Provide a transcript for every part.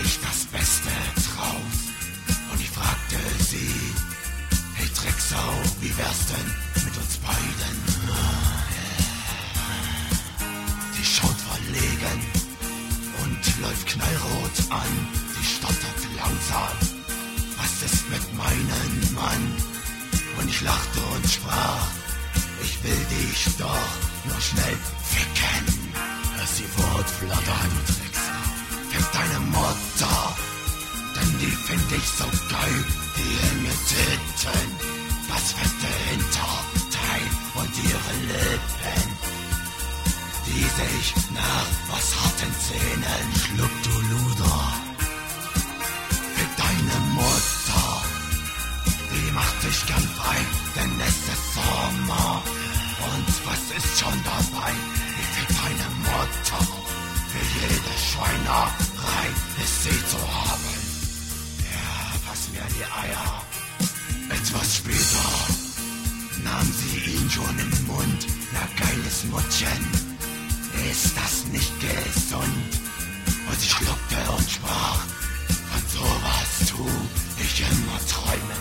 ich das Beste drauf. Und ich fragte sie, hey Drecksau, wie wär's denn mit uns beiden? Sie schaut verlegen und läuft knallrot an. Sie stottert langsam, was ist mit meinem Mann? Und ich lachte und sprach, ich will dich doch nur schnell ficken. Lass sie Wort flattern, du Drecksau. Fick deine Mutter, denn die find ich so geil. Die enge Titten, das fette Hinterteil und ihre Lippen, die sich nach was harten Zähnen. Schluck, du Luder. Fick deine Mutter, die macht sich gern frei, denn es ist Sommer. Und was ist schon dabei? Ich fick deine Mutter, für jede Schweinerei ist sie zu haben. Ja, fass mir die Eier. Etwas später nahm sie ihn schon im Mund. Na geiles Muttchen, ist das nicht gesund? Und sie schluckte und sprach, von sowas tu ich immer träumen.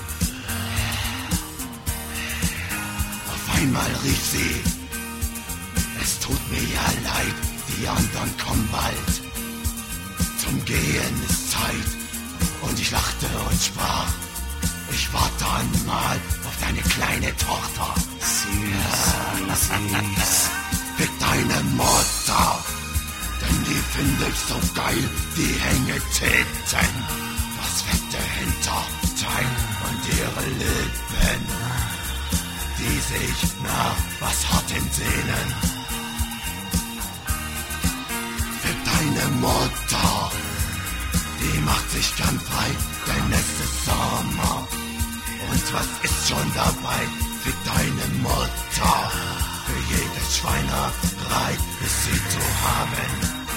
Auf einmal rief sie, es tut mir ja leid, die anderen kommen bald. Zum Gehen ist Zeit. Und ich lachte und sprach, ich warte dann mal auf deine kleine Tochter. Süß. Fick deine Mutter, denn die finde ich so geil, die Hängetitten, das fette Hinterteil und ihre Lippen, die sich nach was harten sehnen. Fick deine Mutter, die macht sich gern frei, denn es ist Sommer. Und was ist schon dabei? Fick deine Mutter, für jede Schweinerei ist sie zu haben.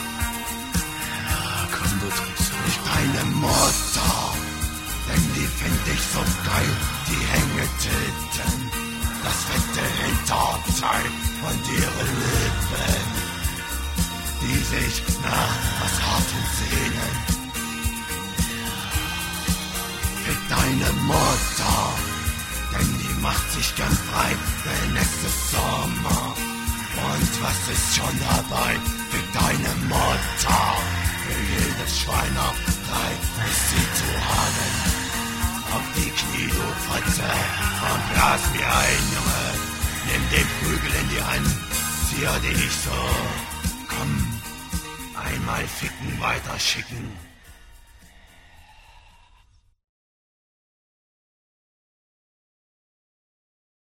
Ja, komm, du Drecksau. Fick deine Mutter, denn die find ich so geil, die Hängetitten, das fette Hinterteil und ihre Lippen, die sich nach was harten sehnen. Fick deine Mutter, denn die macht sich gern frei, denn es ist Sommer. Und was ist schon dabei? Fick deine Mutter, für jede Schweinerei ist sie zu haben. Auf die Knie, du Fotze, und blas mir ein, Junge. Nimm den Prügel in die Hand, zieh dich nicht so. Komm, einmal ficken, weiter schicken.